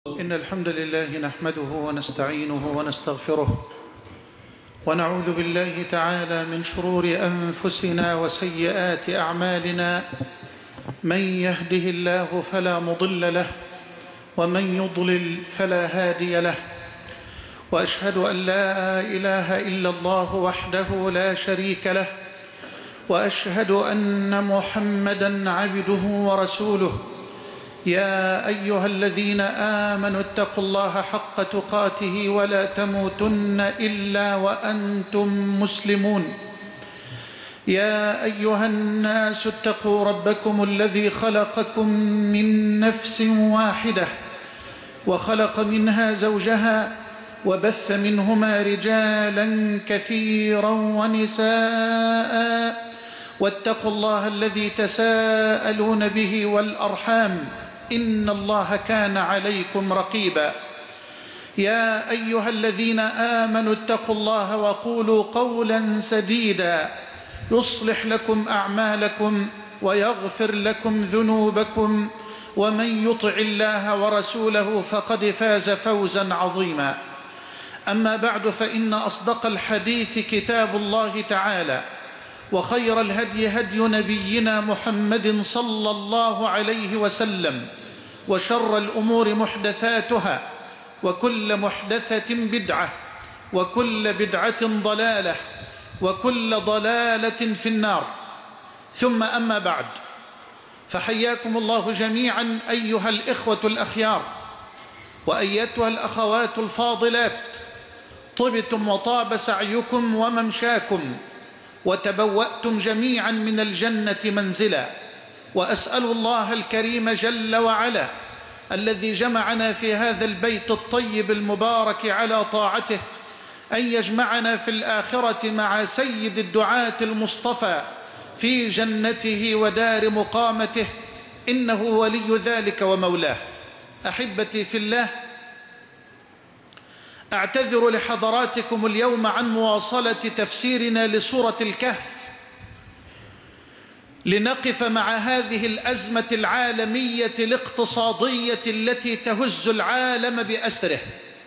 إن الحمد لله نحمده ونستعينه ونستغفره ونعوذ بالله تعالى من شرور أنفسنا وسيئات أعمالنا. من يهده الله فلا مضل له ومن يضلل فلا هادي له، وأشهد أن لا إله إلا الله وحده لا شريك له، وأشهد أن محمدًا عبده ورسوله. يا أيها الذين آمنوا اتقوا الله حق تقاته ولا تموتن إلا وأنتم مسلمون. يا أيها الناس اتقوا ربكم الذي خلقكم من نفس واحدة وخلق منها زوجها وبث منهما رجالا كثيرا ونساء، واتقوا الله الذي تساءلون به والأرحام إن الله كان عليكم رقيبا. يا أيها الذين آمنوا اتقوا الله وقولوا قولا سديدا يصلح لكم أعمالكم ويغفر لكم ذنوبكم، ومن يطع الله ورسوله فقد فاز فوزا عظيما. أما بعد، فإن أصدق الحديث كتاب الله تعالى، وخير الهدي هدي نبينا محمد صلى الله عليه وسلم، وشر الأمور محدثاتها، وكل محدثة بدعة، وكل بدعة ضلالة، وكل ضلالة في النار. ثم أما بعد، فحياكم الله جميعا أيها الإخوة الأخيار وأيتها الأخوات الفاضلات. طبتم وطاب سعيكم وممشاكم، وتبوأتم جميعا من الجنة منزلا. وأسأل الله الكريم جل وعلا الذي جمعنا في هذا البيت الطيب المبارك على طاعته أن يجمعنا في الآخرة مع سيد الدعاة المصطفى في جنته ودار مقامته، إنه ولي ذلك ومولاه. أحبتي في الله، أعتذر لحضراتكم اليوم عن مواصلة تفسيرنا لسورة الكهف، لنقف مع هذه الأزمة العالمية الاقتصادية التي تهز العالم بأسره.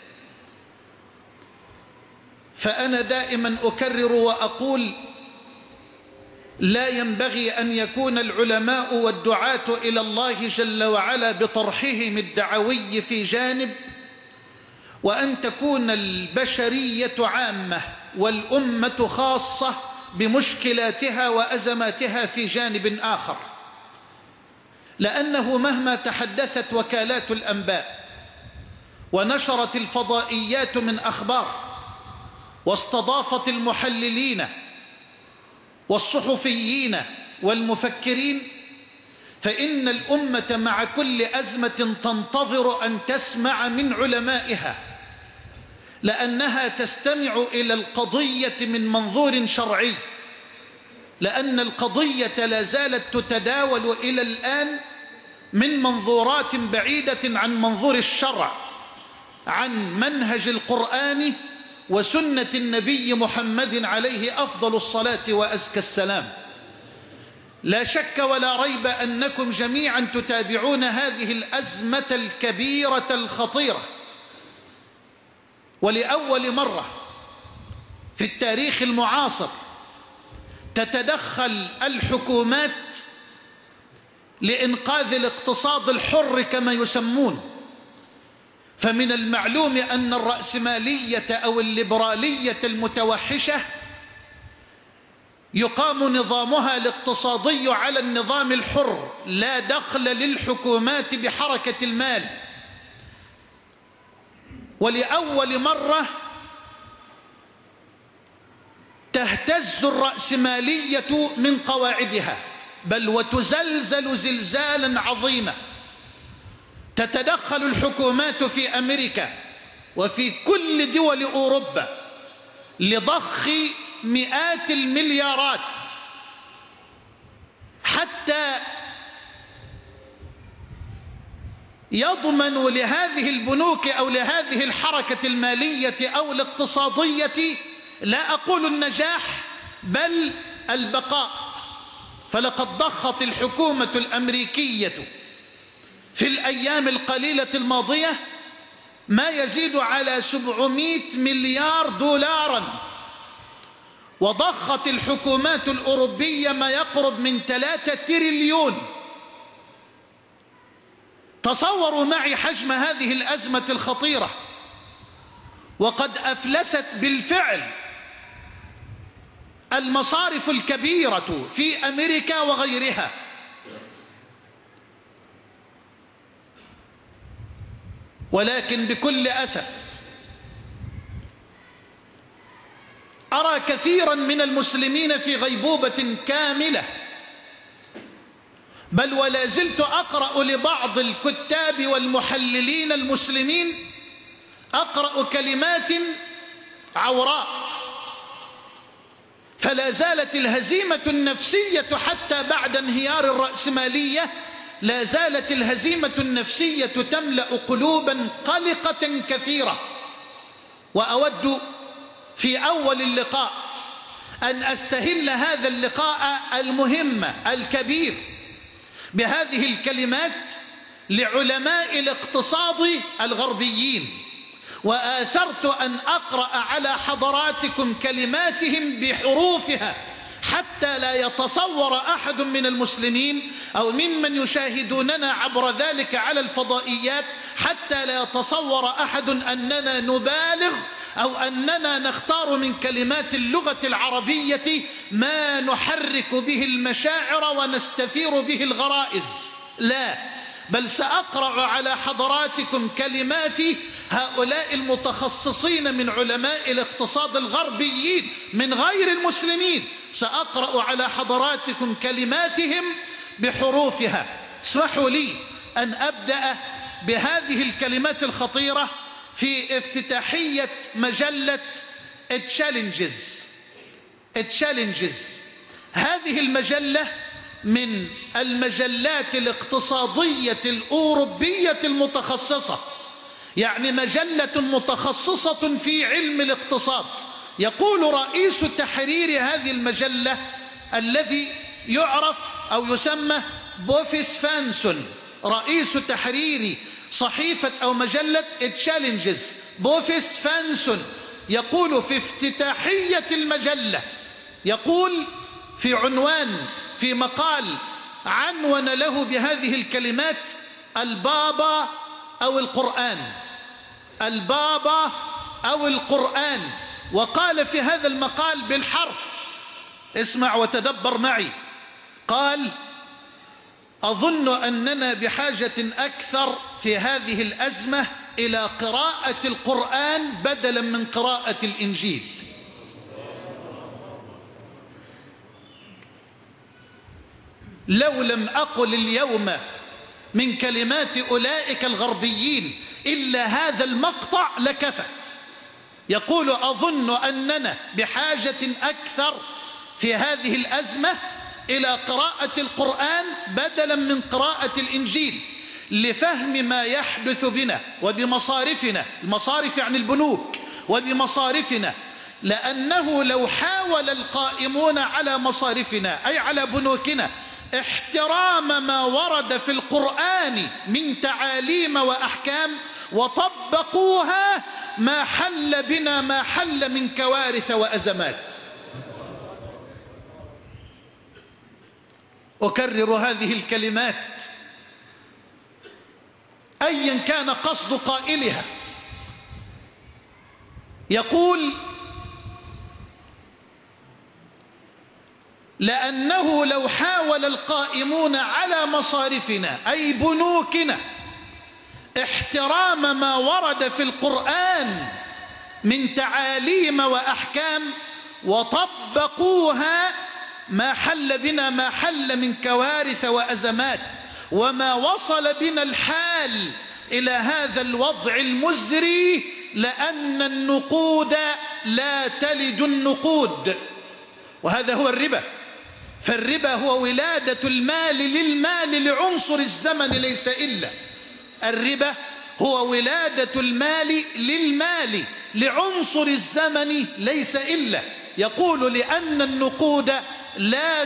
فأنا دائما أكرر وأقول: لا ينبغي أن يكون العلماء والدعاة إلى الله جل وعلا بطرحهم الدعوي في جانب، وأن تكون البشرية عامة والأمة خاصة بمشكلاتها وأزماتها في جانب آخر. لأنه مهما تحدثت وكالات الأنباء ونشرت الفضائيات من أخبار واستضافت المحللين والصحفيين والمفكرين، فإن الأمة مع كل أزمة تنتظر أن تسمع من علمائها، لأنها تستمع إلى القضية من منظور شرعي، لأن القضية لا زالت تتداول إلى الآن من منظورات بعيدة عن منظور الشرع، عن منهج القرآن وسنة النبي محمد عليه أفضل الصلاة وأزكى السلام. لا شك ولا ريب أنكم جميعا تتابعون هذه الأزمة الكبيرة الخطيرة، ولأول مرة في التاريخ المعاصر تتدخل الحكومات لإنقاذ الاقتصاد الحر كما يسمون. فمن المعلوم أن الرأسمالية أو الليبرالية المتوحشة يقام نظامها الاقتصادي على النظام الحر، لا دخل للحكومات بحركة المال. ولأول مرة تهتز الرأسمالية من قواعدها، بل وتزلزل زلزالا عظيما. تتدخل الحكومات في أمريكا وفي كل دول أوروبا لضخ مئات المليارات حتى يضمن لهذه البنوك أو لهذه الحركة المالية أو الاقتصادية، لا أقول النجاح بل البقاء. فلقد ضخت الحكومة الأمريكية في الأيام القليلة الماضية ما يزيد على 700 مليار دولارا، وضخت الحكومات الأوروبية ما يقرب من 3 تريليون. تصوروا معي حجم هذه الأزمة الخطيرة، وقد أفلست بالفعل المصارف الكبيرة في أمريكا وغيرها. ولكن بكل أسف أرى كثيرا من المسلمين في غيبوبة كاملة، بل ولا زلت أقرأ لبعض الكتاب والمحللين المسلمين، أقرأ كلمات عوراء. فلا زالت الهزيمة النفسية حتى بعد انهيار الرأسمالية، لا زالت الهزيمة النفسية تملأ قلوبا قلقة كثيرة. وأود في أول اللقاء أن أستهل هذا اللقاء المهم الكبير بهذه الكلمات لعلماء الاقتصاد الغربيين، وآثرت أن أقرأ على حضراتكم كلماتهم بحروفها حتى لا يتصور أحد من المسلمين أو ممن يشاهدوننا عبر ذلك على الفضائيات، حتى لا يتصور أحد أننا نبالغ أو أننا نختار من كلمات اللغة العربية ما نحرك به المشاعر ونستثير به الغرائز. لا، بل سأقرأ على حضراتكم كلمات هؤلاء المتخصصين من علماء الاقتصاد الغربيين من غير المسلمين، سأقرأ على حضراتكم كلماتهم بحروفها. اسمحوا لي أن أبدأ بهذه الكلمات الخطيرة في افتتاحية مجلة تشالنجز. هذه المجلة من المجلات الاقتصادية الأوروبية المتخصصة، يعني مجلة متخصصة في علم الاقتصاد. يقول رئيس تحرير هذه المجلة الذي يعرف أو يسمى بوفيس فانسون، رئيس تحرير صحيفة أو مجلة تشالنجز بوفيس فانسون، يقول في افتتاحية المجلة، يقول في عنوان، في مقال عنون له بهذه الكلمات: البابا أو القرآن، البابا أو القرآن. وقال في هذا المقال بالحرف، اسمع وتدبر معي، قال: أظن أننا بحاجة أكثر في هذه الأزمة إلى قراءة القرآن بدلا من قراءة الإنجيل. لو لم أقل اليوم من كلمات أولئك الغربيين إلا هذا المقطع لكفى. يقول: أظن أننا بحاجة أكثر في هذه الأزمة إلى قراءة القرآن بدلا من قراءة الإنجيل لفهم ما يحدث بنا وبمصارفنا، المصارف يعني البنوك، وبمصارفنا، لأنه لو حاول القائمون على مصارفنا أي على بنوكنا احترام ما ورد في القرآن من تعاليم وأحكام وطبقوها ما حل بنا ما حل من كوارث وأزمات. أكرر هذه الكلمات أيا كان قصد قائلها. يقول: لأنه لو حاول القائمون على مصارفنا أي بنوكنا احترام ما ورد في القرآن من تعاليم وأحكام وطبقوها ما حل بنا ما حل من كوارث وأزمات، وما وصل بنا الحال إلى هذا الوضع المزري لأن النقود لا تلد النقود، وهذا هو الربا. فالربا هو ولادة المال للمال لعنصر الزمن ليس إلا. الربا هو ولادة المال للمال لعنصر الزمن ليس إلا. يقول: لأن النقود لا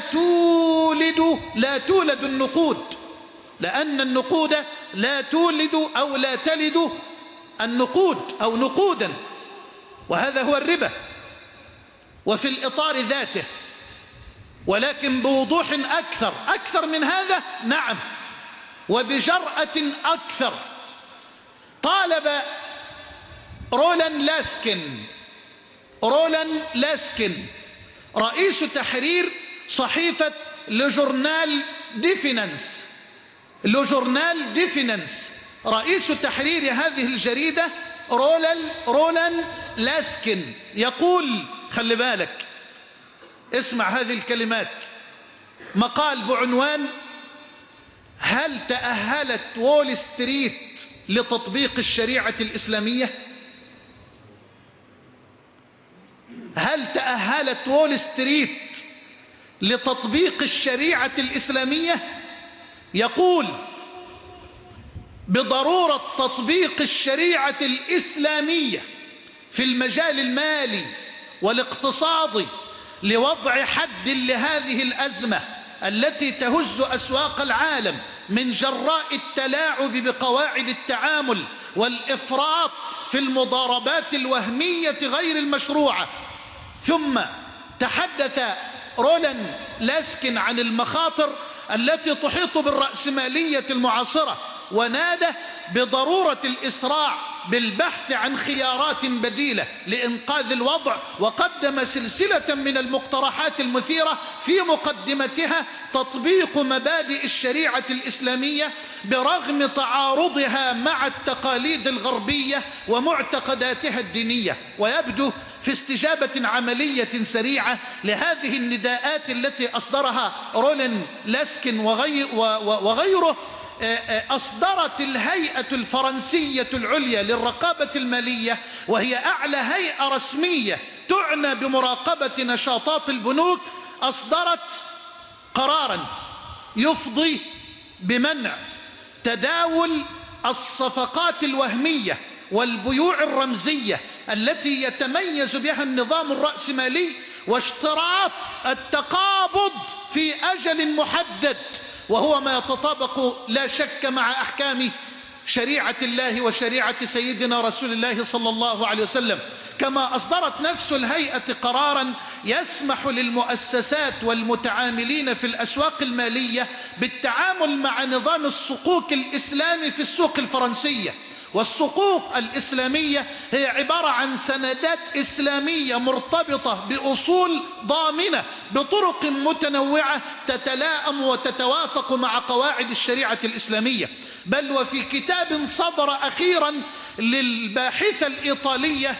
تولد النقود، لأن النقود لا تولد أو لا تلد النقود أو نقودا، وهذا هو الربا، وفي الإطار ذاته، ولكن بوضوح أكثر من هذا. نعم، وبجرأة أكثر طالب رولان لاسكن رئيس تحرير صحيفة لجورنال ديفينانس، رئيس تحرير هذه الجريدة رولان لاسكن يقول، خلي بالك، اسمع هذه الكلمات، مقال بعنوان: هل تأهلت وول ستريت لتطبيق الشريعة الإسلامية؟ هل تأهلت وول ستريت لتطبيق الشريعة الإسلامية؟ يقول: بضرورة تطبيق الشريعة الإسلامية في المجال المالي والاقتصادي لوضع حد لهذه الأزمة التي تهز أسواق العالم من جراء التلاعب بقواعد التعامل والإفراط في المضاربات الوهمية غير المشروعة. ثم تحدث رولان لاسكن عن المخاطر التي تحيط بالرأسمالية المعاصرة، ونادى بضرورة الإسراع بالبحث عن خيارات بديلة لإنقاذ الوضع، وقدم سلسلة من المقترحات المثيرة في مقدمتها تطبيق مبادئ الشريعة الإسلامية برغم تعارضها مع التقاليد الغربية ومعتقداتها الدينية. ويبدو في استجابة عملية سريعة لهذه النداءات التي أصدرها رولان لاسكن وغيره، أصدرت الهيئة الفرنسية العليا للرقابة المالية، وهي أعلى هيئة رسمية تعنى بمراقبة نشاطات البنوك، أصدرت قراراً يفضي بمنع تداول الصفقات الوهمية والبيوع الرمزية التي يتميز بها النظام الرأسمالي، واشتراط التقابض في أجل محدد، وهو ما يتطابق لا شك مع أحكام شريعة الله وشريعة سيدنا رسول الله صلى الله عليه وسلم. كما أصدرت نفس الهيئة قراراً يسمح للمؤسسات والمتعاملين في الأسواق المالية بالتعامل مع نظام الصكوك الإسلامي في السوق الفرنسية. والصكوك الإسلامية هي عبارة عن سندات إسلامية مرتبطة بأصول ضامنة بطرق متنوعة تتلائم وتتوافق مع قواعد الشريعة الإسلامية. بل وفي كتاب صدر أخيرا للباحثة الإيطالية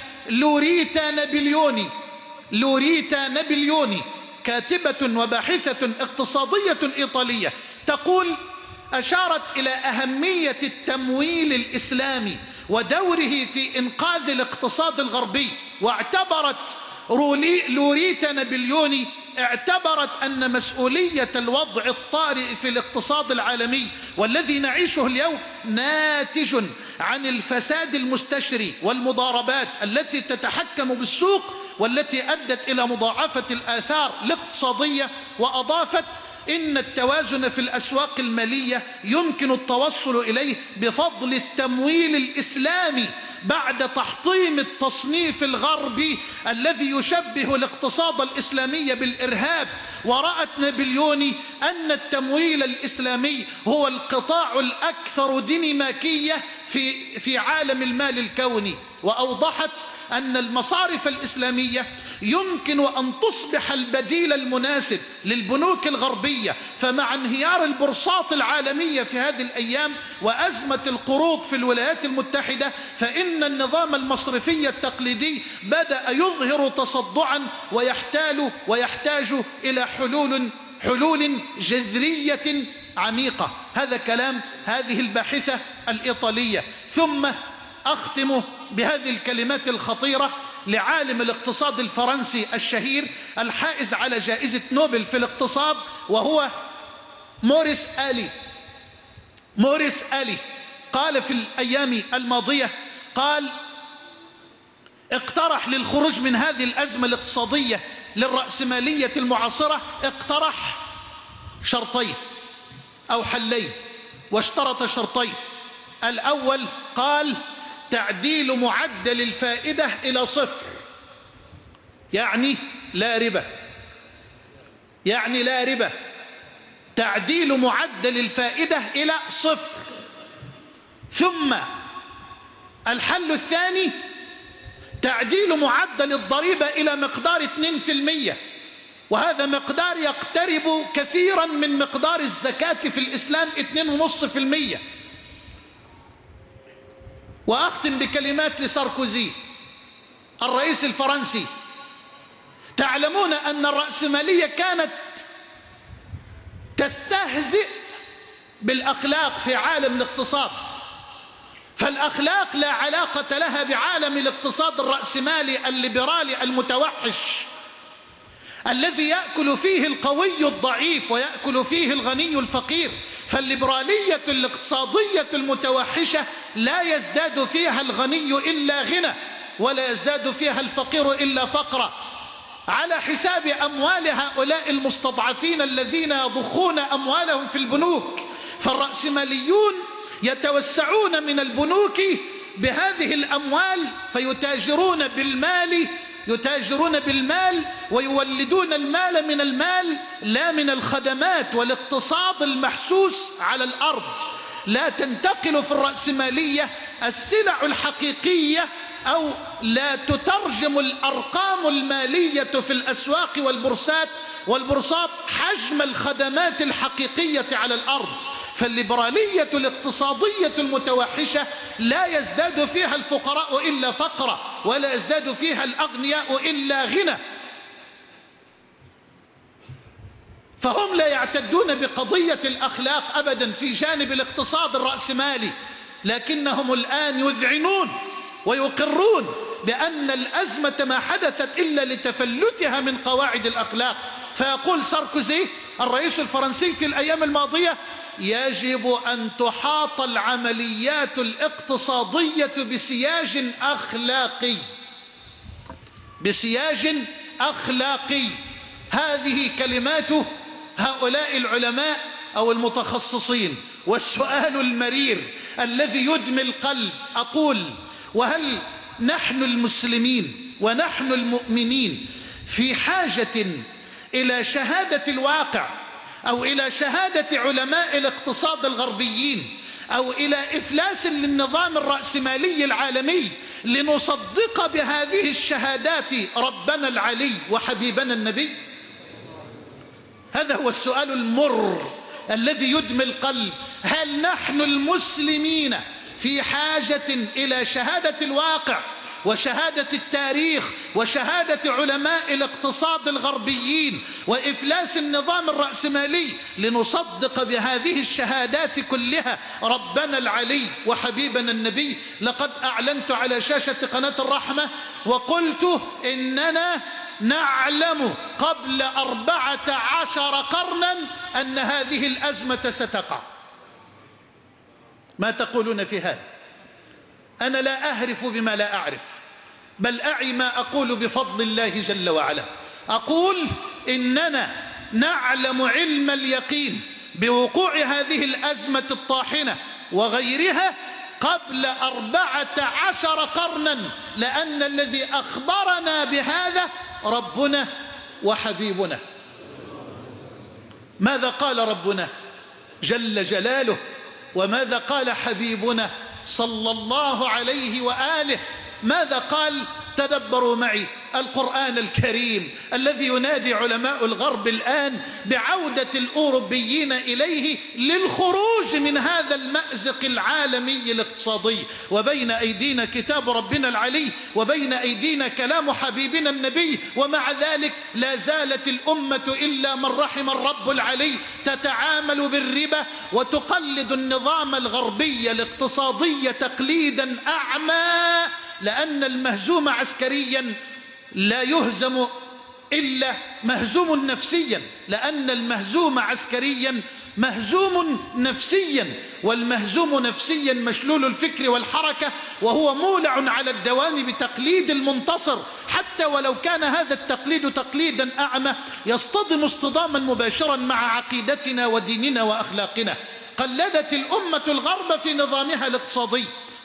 لوريتا نابليوني، كاتبة وباحثة اقتصادية إيطالية، تقول: أشارت إلى أهمية التمويل الإسلامي ودوره في إنقاذ الاقتصاد الغربي، واعتبرت لوريتا نابليوني أن مسؤولية الوضع الطارئ في الاقتصاد العالمي والذي نعيشه اليوم ناتج عن الفساد المستشري والمضاربات التي تتحكم بالسوق والتي أدت إلى مضاعفة الآثار الاقتصادية. وأضافت: إن التوازن في الأسواق المالية يمكن التوصل إليه بفضل التمويل الإسلامي بعد تحطيم التصنيف الغربي الذي يشبه الاقتصاد الإسلامي بالإرهاب. ورأت نابليوني أن التمويل الإسلامي هو القطاع الأكثر ديناميكية في عالم المال الكوني. وأوضحت أن المصارف الإسلامية يمكن أن تصبح البديل المناسب للبنوك الغربية. فمع انهيار البورصات العالمية في هذه الأيام وأزمة القروض في الولايات المتحدة، فإن النظام المصرفي التقليدي بدأ يظهر تصدعا ويحتاج إلى حلول جذرية عميقة. هذا كلام هذه الباحثة الإيطالية. ثم أختم بهذه الكلمات الخطيرة لعالم الاقتصاد الفرنسي الشهير الحائز على جائزة نوبل في الاقتصاد، وهو موريس آلي. قال في الأيام الماضية، اقترح للخروج من هذه الأزمة الاقتصادية للرأسمالية المعاصرة، اقترح شرطين أو حلين، واشترط شرطين. الأول قال: تعديل معدل الفائدة إلى 0، يعني لا ربا، يعني لا ربا، تعديل معدل الفائدة إلى 0. ثم الحل الثاني تعديل معدل الضريبة إلى مقدار 2%، وهذا مقدار يقترب كثيرا من مقدار الزكاة في الإسلام 2.5%. وأختم بكلمات لساركوزي الرئيس الفرنسي. تعلمون أن الرأسمالية كانت تستهزئ بالأخلاق في عالم الاقتصاد، فالأخلاق لا علاقة لها بعالم الاقتصاد الرأسمالي الليبرالي المتوحش الذي يأكل فيه القوي الضعيف ويأكل فيه الغني الفقير. فالليبرالية الاقتصادية المتوحشة لا يزداد فيها الغني إلا غنى، ولا يزداد فيها الفقير إلا فقرا، على حساب أموال هؤلاء المستضعفين الذين يضخون أموالهم في البنوك. فالرأسماليون يتوسعون من البنوك بهذه الأموال فيتاجرون بالمال ويولدون المال من المال لا من الخدمات والاقتصاد المحسوس على الأرض. لا تنتقل في الرأسمالية السلع الحقيقية، أو لا تترجم الأرقام المالية في الأسواق والبورصات حجم الخدمات الحقيقية على الأرض. فالليبرالية الاقتصادية المتوحشة لا يزداد فيها الفقراء إلا فقرا، ولا يزداد فيها الأغنياء إلا غنى. فهم لا يعتدون بقضية الأخلاق أبدا في جانب الاقتصاد الرأسمالي، لكنهم الآن يذعنون ويقرون بأن الأزمة ما حدثت إلا لتفلتها من قواعد الأخلاق. فيقول ساركوزي الرئيس الفرنسي في الأيام الماضية: يجب أن تحاط العمليات الاقتصادية بسياج أخلاقي، بسياج أخلاقي. هذه كلمات هؤلاء العلماء أو المتخصصين. والسؤال المرير الذي يدمي القلب، أقول: وهل نحن المسلمين ونحن المؤمنين في حاجة إلى شهادة الواقع، أو إلى شهادة علماء الاقتصاد الغربيين، أو إلى إفلاس للنظام الرأسمالي العالمي لنصدق بهذه الشهادات ربنا العلي وحبيبنا النبي؟ هذا هو السؤال المر الذي يدمي القلب. هل نحن المسلمين في حاجة إلى شهادة الواقع وشهادة التاريخ وشهادة علماء الاقتصاد الغربيين وإفلاس النظام الرأسمالي لنصدق بهذه الشهادات كلها ربنا العلي وحبيبنا النبي؟ لقد أعلنت على شاشة قناة الرحمة وقلت إننا نعلم قبل 14 قرنا أن هذه الأزمة ستقع. ما تقولون في هذا؟ أنا لا أهرف بما لا أعرف، بل أعي ما أقول بفضل الله جل وعلا. أقول إننا نعلم علم اليقين بوقوع هذه الأزمة الطاحنة وغيرها قبل 14 قرنا، لأن الذي أخبرنا بهذا ربنا وحبيبنا. ماذا قال ربنا جل جلاله؟ وماذا قال حبيبنا صلى الله عليه وآله؟ ماذا قال؟ تدبروا معي القرآن الكريم الذي ينادي علماء الغرب الآن بعودة الأوروبيين إليه للخروج من هذا المأزق العالمي الاقتصادي. وبين أيدينا كتاب ربنا العلي، وبين أيدينا كلام حبيبنا النبي، ومع ذلك لا زالت الأمة إلا من رحم الرب العلي تتعامل بالربا وتقلد النظام الغربي الاقتصادي تقليدا أعمى، لأن المهزوم عسكريا لا يهزم إلا مهزوم نفسيا، لأن المهزوم عسكريا مهزوم نفسيا، والمهزوم نفسيا مشلول الفكر والحركة، وهو مولع على الدوام بتقليد المنتصر، حتى ولو كان هذا التقليد تقليدا أعمى يصطدم اصطداما مباشرا مع عقيدتنا وديننا وأخلاقنا. قلدت الأمة الغرب في نظامها الاقتصادي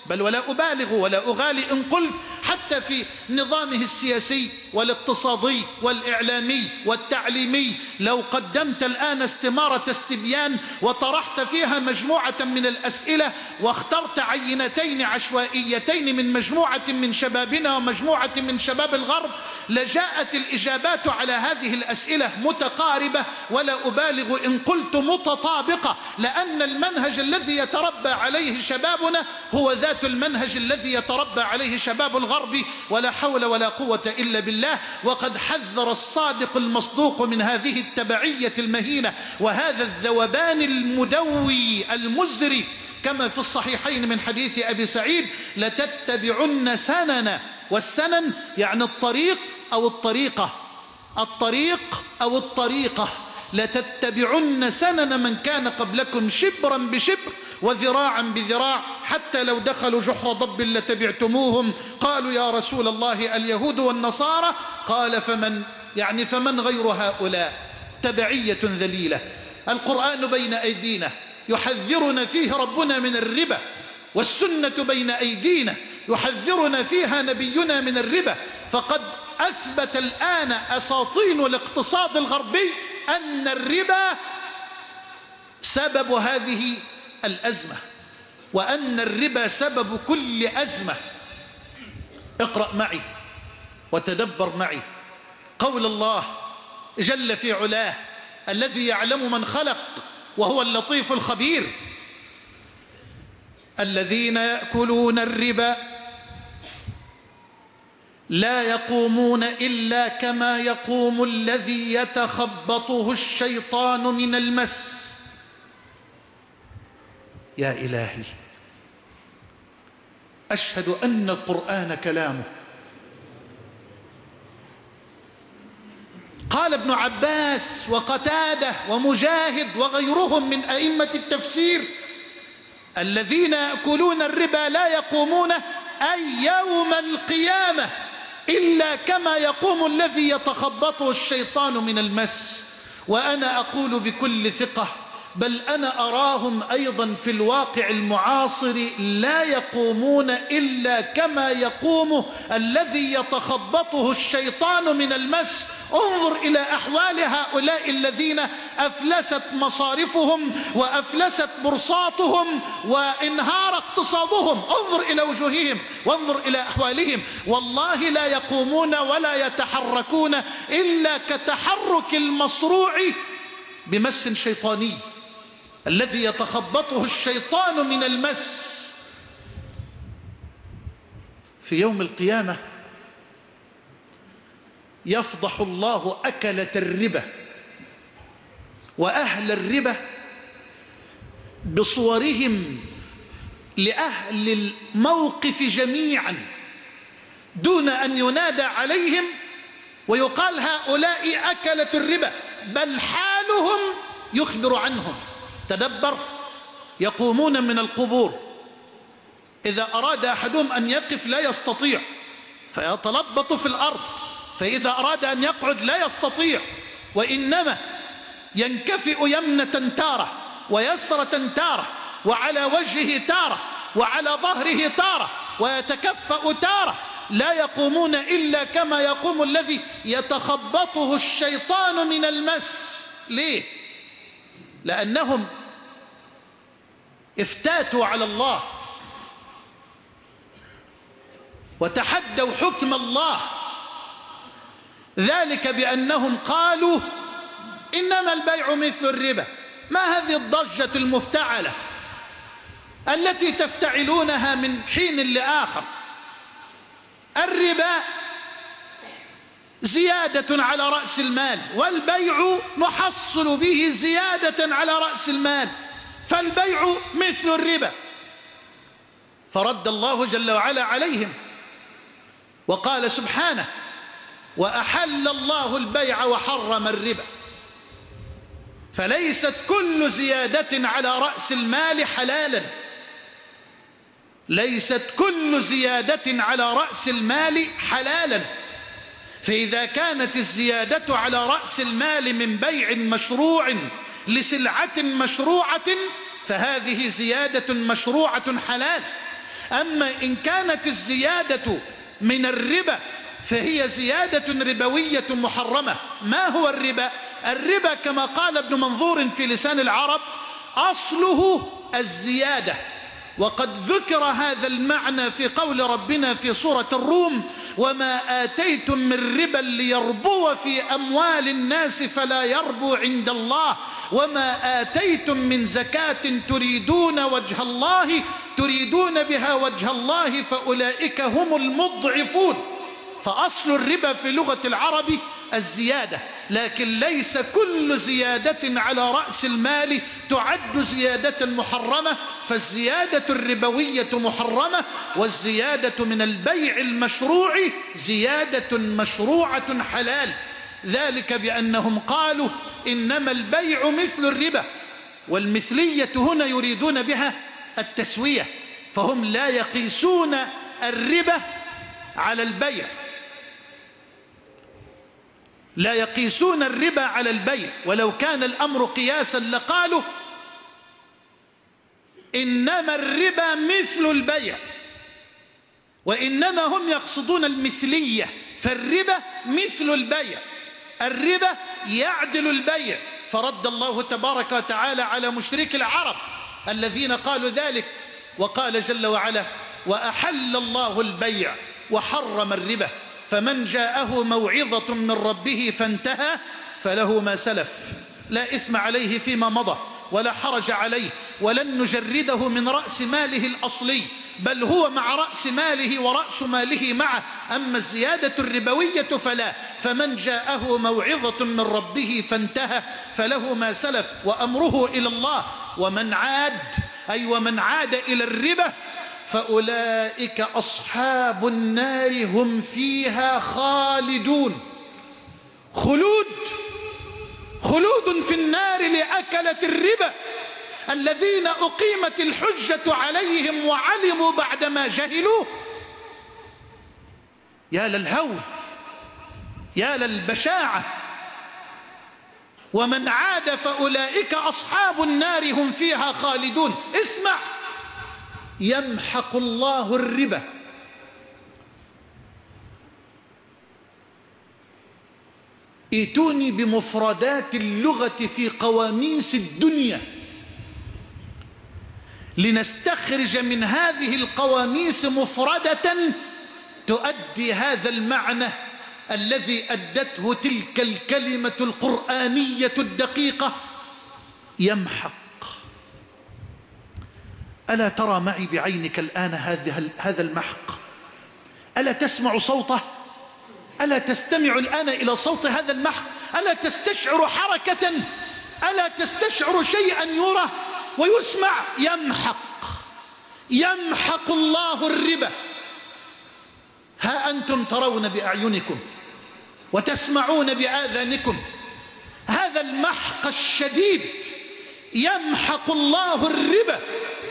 بل ولا أبالغ ولا أغالي إن قلت حتى في نظامه السياسي والاقتصادي والإعلامي والتعليمي، لو قدمت الآن استمارة استبيان وطرحت فيها مجموعة من الأسئلة واخترت عينتين عشوائيتين من مجموعة من شبابنا ومجموعة من شباب الغرب، لجاءت الإجابات على هذه الأسئلة متقاربة ولا أبالغ إن قلت متطابقة، لأن المنهج الذي يتربى عليه شبابنا هو ذات المنهج الذي يتربى عليه شباب الغرب، ولا حول ولا قوة إلا بالله. وقد حذر الصادق المصدوق من هذه التبعية المهينة وهذا الذوبان المدوي المزري، كما في الصحيحين من حديث أبي سعيد: لتتبعن سننا، والسنن يعني الطريق أو الطريقة، الطريق أو الطريقة، لتتبعن سنن من كان قبلكم شبرا بشبر وذراعا بذراع حتى لو دخلوا جحر ضب لتبعتموهم. قالوا يا رسول الله اليهود والنصارى؟ قال فمن غير هؤلاء؟ تبعية ذليلة. القرآن بين أيدينا يحذرنا فيه ربنا من الربا، والسنة بين أيدينا يحذرنا فيها نبينا من الربا، فقد أثبت الآن أساطين الاقتصاد الغربي أن الربا سبب هذه الأزمة، وأن الربا سبب كل أزمة. اقرأ معي وتدبر معي قول الله جل في علاه الذي يعلم من خلق وهو اللطيف الخبير: الذين يأكلون الربا لا يقومون إلا كما يقوم الذي يتخبطه الشيطان من المس. يا إلهي، أشهد أن القرآن كلامه. قال ابن عباس وقتادة ومجاهد وغيرهم من أئمة التفسير: الذين يأكلون الربا لا يقومون أي يوم القيامة إلا كما يقوم الذي يتخبطه الشيطان من المس. وأنا أقول بكل ثقة، بل أنا أراهم أيضا في الواقع المعاصر لا يقومون إلا كما يقوم الذي يتخبطه الشيطان من المس. انظر إلى أحوال هؤلاء الذين أفلست مصارفهم وأفلست بورصاتهم وانهار اقتصادهم، انظر إلى وجوههم وانظر إلى أحوالهم. والله لا يقومون ولا يتحركون إلا كتحرك المصروع بمس شيطاني، الذي يتخبطه الشيطان من المس. في يوم القيامة يفضح الله أكلة الربا وأهل الربا بصورهم لأهل الموقف جميعا دون أن ينادى عليهم ويقال هؤلاء أكلة الربا، بل حالهم يخبر عنهم. تدبر، يقومون من القبور، إذا أراد أحدهم أن يقف لا يستطيع فيتلبط في الأرض، فإذا أراد أن يقعد لا يستطيع، وإنما ينكفئ يمنة تارة ويسرة تارة وعلى وجهه تارة وعلى ظهره تارة ويتكفأ تارة. لا يقومون إلا كما يقوم الذي يتخبطه الشيطان من المس. ليه؟ لأنهم افتاتوا على الله وتحدوا حكم الله، ذلك بأنهم قالوا إنما البيع مثل الربا. ما هذه الضجة المفتعلة التي تفتعلونها من حين لآخر؟ الربا زيادة على رأس المال، والبيع نحصل به زيادة على رأس المال، فالبيع مثل الربا. فرد الله جل وعلا عليهم وقال سبحانه: وأحل الله البيع وحرم الربا. فليست كل زيادة على رأس المال حلالا، ليست كل زيادة على رأس المال حلالا. فإذا كانت الزيادة على رأس المال من بيع مشروع لسلعة مشروعة فهذه زيادة مشروعة حلال. أما إن كانت الزيادة من الربا فهي زيادة ربوية محرمة. ما هو الربا؟ الربا كما قال ابن منظور في لسان العرب أصله الزيادة، وقد ذكر هذا المعنى في قول ربنا في سورة الروم: وما آتيتم من ربا ليربو في أموال الناس فلا يربو عند الله وما آتيتم من زكاة تريدون بها وجه الله فأولئك هم المضعفون. فأصل الربا في لغة العرب الزيادة، لكن ليس كل زيادة على رأس المال تعد زيادة محرمة، فالزيادة الربوية محرمة، والزيادة من البيع المشروع زيادة مشروعة حلال، ذلك بأنهم قالوا إنما البيع مثل الربا، والمثلية هنا يريدون بها التسوية، فهم لا يقيسون الربا على البيع، لا يقيسون الربا على البيع، ولو كان الأمر قياسا لقالوا إنما الربا مثل البيع، وإنما هم يقصدون المثلية، فالربا مثل البيع، الربا يعدل البيع. فرد الله تبارك وتعالى على مشرك العرب الذين قالوا ذلك، وقال جل وعلا: وأحل الله البيع وحرم الربا فمن جاءه موعظة من ربه فانتهى فله ما سلف لا إثم عليه فيما مضى ولا حرج عليه ولن نجرده من رأس ماله الأصلي، بل هو مع رأس ماله ورأس ماله معه. أما الزيادة الربوية فلا، فمن جاءه موعظة من ربه فانتهى فله ما سلف وأمره إلى الله ومن عاد إلى الربا فأولئك أصحاب النار هم فيها خالدون. خلود في النار لأكلة الربا الذين أقيمت الحجة عليهم وعلموا بعدما جهلوا. يا للهول، يا للبشاعة. ومن عاد فأولئك أصحاب النار هم فيها خالدون. اسمع: يمحق الله الربا. ائتوني بمفردات اللغة في قواميس الدنيا لنستخرج من هذه القواميس مفردة تؤدي هذا المعنى الذي أدته تلك الكلمة القرآنية الدقيقة: يمحق. ألا ترى معي بعينك الآن هذا المحق؟ ألا تسمع صوته؟ ألا تستمع الآن إلى صوت هذا المحق؟ ألا تستشعر حركة؟ ألا تستشعر شيئا يرى ويسمع؟ يمحق الله الربا. ها أنتم ترون بأعينكم وتسمعون بآذانكم هذا المحق الشديد. يمحق الله الربا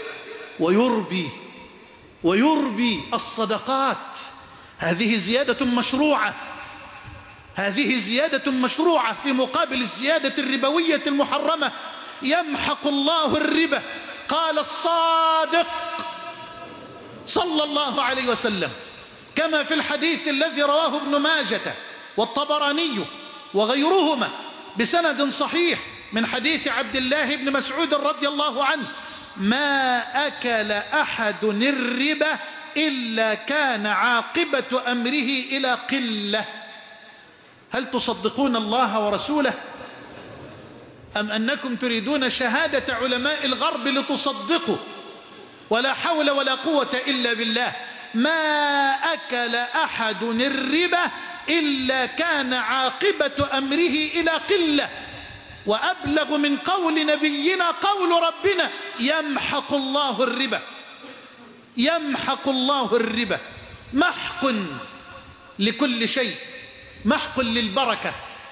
ويربي الصدقات. هذه زيادة مشروعة، هذه زيادة مشروعة في مقابل الزيادة الربوية المحرمة. يمحق الله الربا. قال الصادق صلى الله عليه وسلم كما في الحديث الذي رواه ابن ماجة والطبراني وغيرهما بسند صحيح من حديث عبد الله بن مسعود رضي الله عنه: ما أكل أحد الربا إلا كان عاقبة أمره إلى قلة. هل تصدقون الله ورسوله أم أنكم تريدون شهادة علماء الغرب لتصدقوا؟ ولا حول ولا قوة إلا بالله. ما أكل أحد الربا إلا كان عاقبة أمره إلى قلة. وأبلغ من قول نبينا قول ربنا: يمحق الله الربا. يمحق الله الربا. محق لكل شيء، محق للبركة،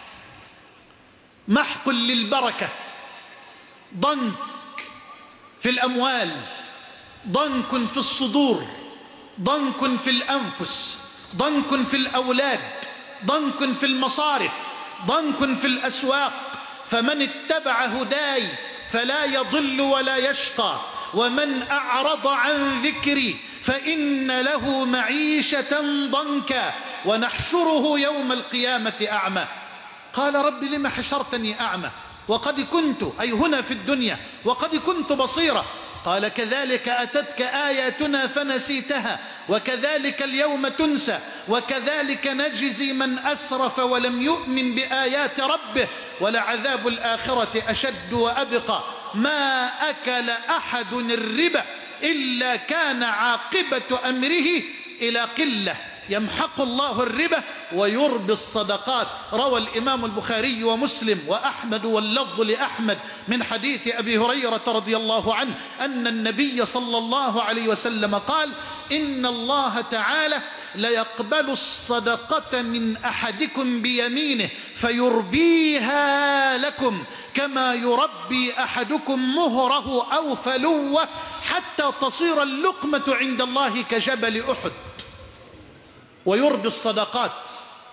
محق للبركة. ضنك في الأموال، ضنك في الصدور، ضنك في الأنفس، ضنك في الأولاد، ضنك في المصارف، ضنك في الأسواق. فمن اتبع هداي فلا يضل ولا يشقى، ومن أعرض عن ذكري فإن له معيشة ضنكا ونحشره يوم القيامة أعمى. قال رب لم حشرتني أعمى وقد كنت، أي هنا في الدنيا، وقد كنت بصيرا. قال كذلك أتتك آياتنا فنسيتها وكذلك اليوم تنسى وكذلك نجزي من أسرف ولم يؤمن بآيات ربه ولعذاب الآخرة أشد وأبقى. ما أكل أحد الربا إلا كان عاقبة أمره إلى قلة، يمحق الله الربا ويربي الصدقات. روى الإمام البخاري ومسلم وأحمد واللفظ لأحمد من حديث أبي هريرة رضي الله عنه أن النبي صلى الله عليه وسلم قال: إن الله تعالى ليقبل الصدقة من أحدكم بيمينه فيربيها لكم كما يربي أحدكم مهره أو فلوه حتى تصير اللقمة عند الله كجبل أحد. ويربي الصدقات.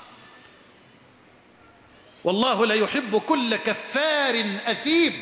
والله لا يحب كل كفار أثيم.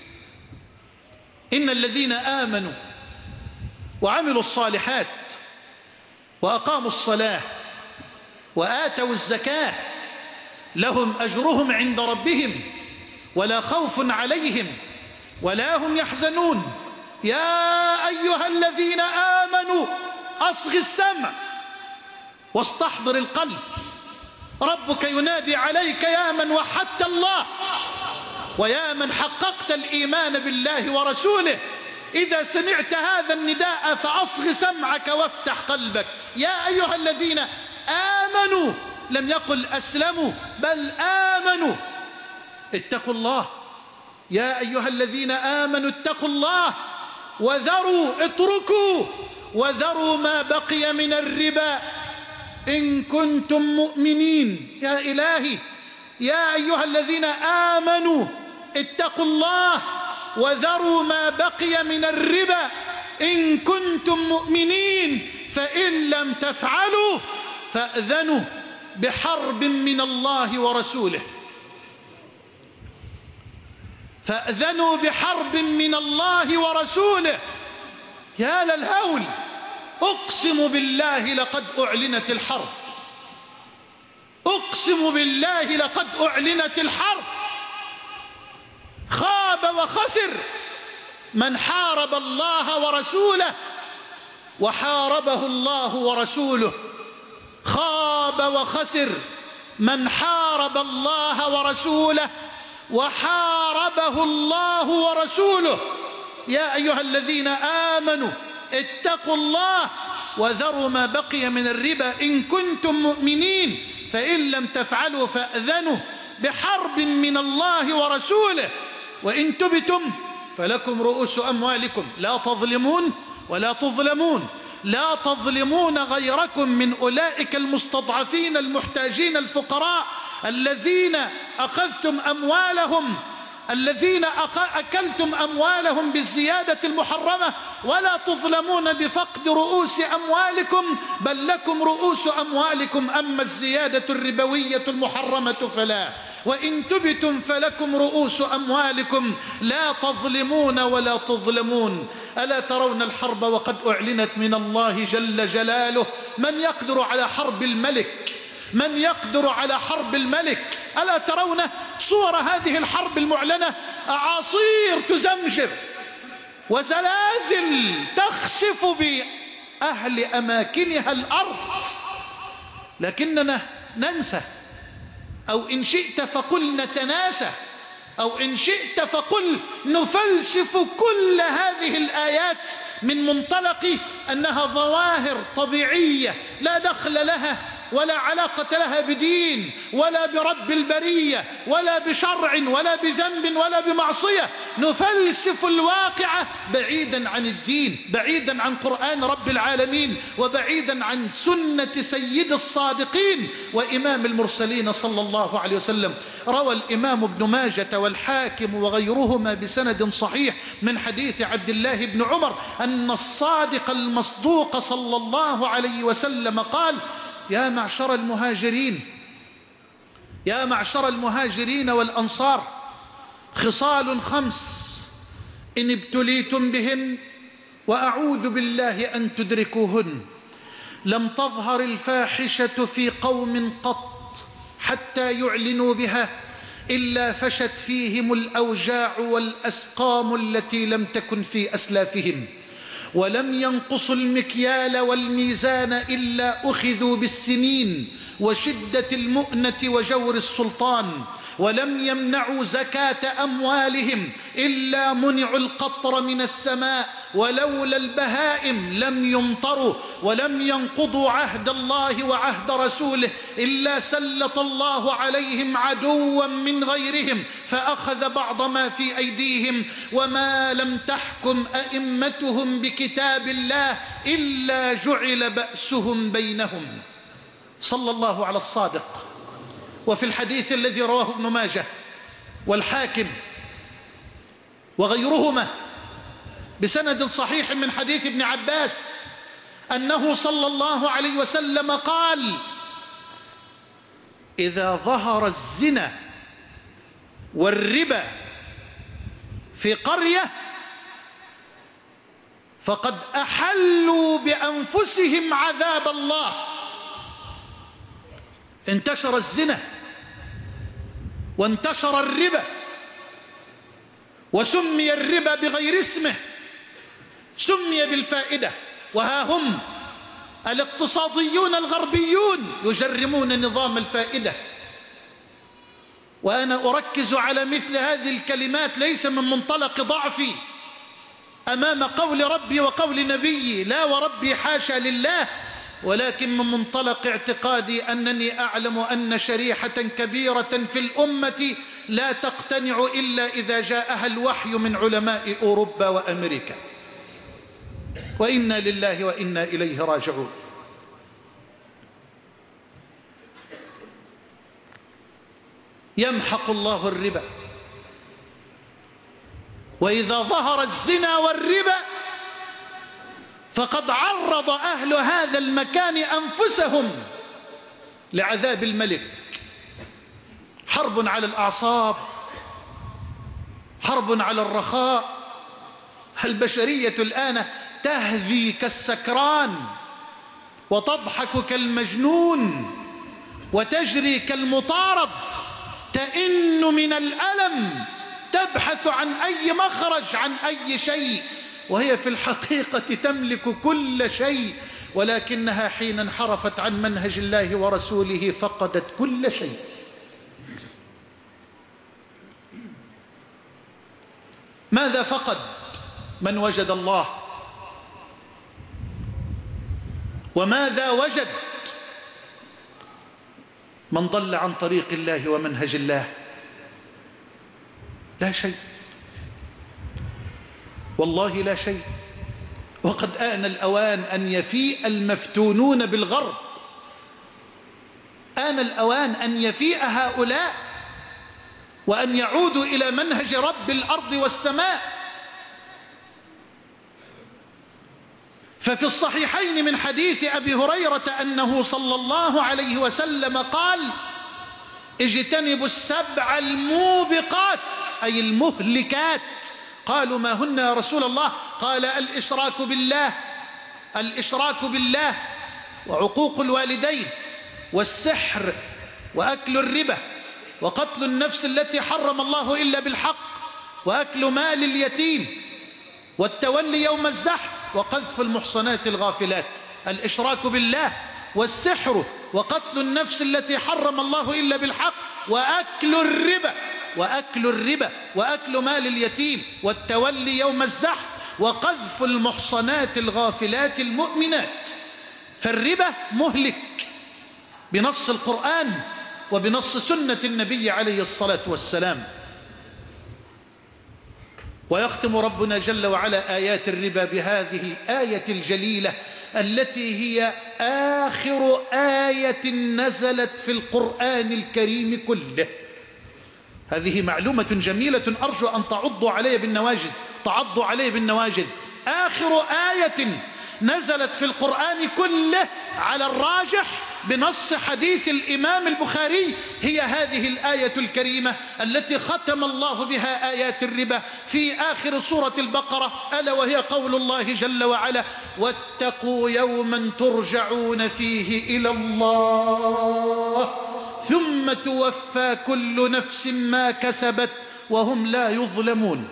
إن الذين آمنوا وعملوا الصالحات وأقاموا الصلاة وآتوا الزكاة لهم أجرهم عند ربهم ولا خوف عليهم ولا هم يحزنون. يا أيها الذين آمنوا أصغ السمع واستحضر القلب. ربك ينادي عليك يا من وحدت الله ويا من حققت الإيمان بالله ورسوله. إذا سمعت هذا النداء فأصغ سمعك وافتح قلبك. يا أيها الذين آمنوا، لم يقل أسلموا بل آمنوا. اتقوا الله. يا أيها الذين آمنوا اتقوا الله وذروا، اتركوا وذروا ما بقي من الربا إن كنتم مؤمنين. يا إلهي، يا أيها الذين آمنوا اتقوا الله وذروا ما بقي من الربا إن كنتم مؤمنين فإن لم تفعلوا فأذنوا بحرب من الله ورسوله. فأذنوا بحرب من الله ورسوله. يا للهول، أقسم بالله لقد أعلنت الحرب. أقسم بالله لقد أعلنت الحرب. خاب وخسر من حارب الله ورسوله وحاربه الله ورسوله. خاب وخسر من حارب الله ورسوله وحاربه الله ورسوله. يا أيها الذين آمنوا اتقوا الله وذروا ما بقي من الربا إن كنتم مؤمنين فإن لم تفعلوا فأذنوا بحرب من الله ورسوله وإن تبتم فلكم رؤوس أموالكم لا تظلمون ولا تظلمون. لا تظلمون غيركم من أولئك المستضعفين المحتاجين الفقراء الذين أخذتم أموالهم، الذين أكلتم أموالهم بالزيادة المحرمة. ولا تظلمون بفقد رؤوس أموالكم بل لكم رؤوس أموالكم. أما الزيادة الربوية المحرمة فلا. وإن تبتم فلكم رؤوس أموالكم لا تظلمون ولا تظلمون. ألا ترون الحرب وقد أعلنت من الله جل جلاله؟ من يقدر على حرب الملك؟ من يقدر على حرب الملك؟ ألا ترون صور هذه الحرب المعلنة؟ أعاصير تزمجر وزلازل تخسف بأهل أماكنها الأرض، لكننا ننسى، أو إن شئت فقل نتناسى، أو إن شئت فقل نفلسف كل هذه الآيات من منطلق أنها ظواهر طبيعية لا دخل لها ولا علاقة لها بدين ولا برب البرية ولا بشرع ولا بذنب ولا بمعصية. نفلسف الواقع بعيدا عن الدين، بعيدا عن قرآن رب العالمين، وبعيدا عن سنة سيد الصادقين وإمام المرسلين صلى الله عليه وسلم. روى الإمام ابن ماجة والحاكم وغيرهما بسند صحيح من حديث عبد الله بن عمر أن الصادق المصدوق صلى الله عليه وسلم قال: يا معشر المهاجرين، يا معشر المهاجرين والأنصار، خصال 5 إن ابتليتم بهن وأعوذ بالله أن تدركوهن. لم تظهر الفاحشة في قوم قط حتى يعلنوا بها إلا فشت فيهم الأوجاع والأسقام التي لم تكن في أسلافهم، ولم ينقصوا المكيال والميزان إلا أخذوا بالسنين وشدة المؤنة وجور السلطان، ولم يمنعوا زكاة أموالهم إلا منعوا القطر من السماء، ولولا البهائم لم يمطروا، ولم ينقضوا عهد الله وعهد رسوله إلا سلط الله عليهم عدوا من غيرهم فأخذ بعض ما في أيديهم، وما لم تحكم أئمتهم بكتاب الله إلا جعل بأسهم بينهم. صلى الله على الصادق. وفي الحديث الذي رواه ابن ماجه والحاكم وغيرهما بسند صحيح من حديث ابن عباس أنه صلى الله عليه وسلم قال: إذا ظهر الزنا والربا في قرية فقد أحلوا بأنفسهم عذاب الله. انتشر الزنا وانتشر الربا وسمي الربا بغير اسمه، سمي بالفائدة، وها هم الاقتصاديون الغربيون يجرمون نظام الفائدة. وأنا أركز على مثل هذه الكلمات ليس من منطلق ضعفي أمام قول ربي وقول نبيي، لا وربي حاشا لله، ولكن من منطلق اعتقادي أنني أعلم أن شريحة كبيرة في الأمة لا تقتنع إلا إذا جاءها الوحي من علماء أوروبا وأمريكا، وإنا لله وإنا إليه راجعون. يمحق الله الربا، وإذا ظهر الزنا والربا فقد عرض أهل هذا المكان أنفسهم لعذاب الملك. حرب على الأعصاب، حرب على الرخاء. البشرية الآن تهذي كالسكران وتضحك كالمجنون وتجري كالمطارد، تئن من الألم، تبحث عن أي مخرج، عن أي شيء، وهي في الحقيقة تملك كل شيء، ولكنها حين انحرفت عن منهج الله ورسوله فقدت كل شيء. ماذا فقد من وجد الله؟ وماذا وجد من ضل عن طريق الله ومنهج الله؟ لا شيء، والله لا شيء. وقد آن الأوان أن يفيء المفتونون بالغرب، آن الأوان أن يفيء هؤلاء وأن يعودوا إلى منهج رب الأرض والسماء. ففي الصحيحين من حديث أبي هريرة أنه صلى الله عليه وسلم قال: اجتنبوا السبع الموبقات، أي المهلكات. قالوا: ما هن يا رسول الله؟ قال: الإشراك بالله وعقوق الوالدين والسحر وأكل الربا وقتل النفس التي حرم الله إلا بالحق وأكل مال اليتيم والتولي يوم الزحف وقذف المحصنات الغافلات. الإشراك بالله والسحر وقتل النفس التي حرم الله إلا بالحق وأكل الربا وأكل مال اليتيم والتولي يوم الزحف وقذف المحصنات الغافلات المؤمنات. فالربا مهلك بنص القرآن وبنص سنة النبي عليه الصلاة والسلام. ويختم ربنا جل وعلا آيات الربا بهذه الآية الجليلة التي هي آخر آية نزلت في القرآن الكريم كله. هذه معلومة جميلة أرجو أن تعضوا علي بالنواجذ. آخر آية نزلت في القرآن كله على الراجح بنص حديث الإمام البخاري، هي هذه الآية الكريمة التي ختم الله بها آيات الربا في آخر سورة البقرة، ألا وهي قول الله جل وعلا: واتقوا يوما ترجعون فيه إلى الله ثم توفى كل نفس ما كسبت وهم لا يظلمون.